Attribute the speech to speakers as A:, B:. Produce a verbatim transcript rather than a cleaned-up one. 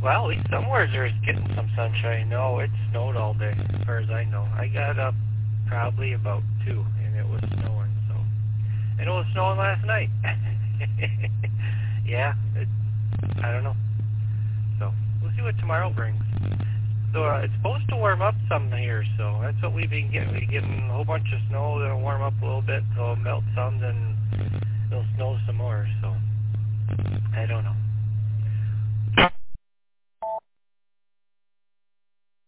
A: Well, at least somewhere there's getting some sunshine. No, it snowed all day, as far as I know. I got up probably about two, and it was snowing. So, and it was snowing last night. Yeah, it, I don't know. So we'll see what tomorrow brings. So uh, it's supposed to warm up some here, so that's what we've been getting. We're getting a whole bunch of snow. It'll warm up a little bit, it'll melt some, then it'll snow some more. So I don't know.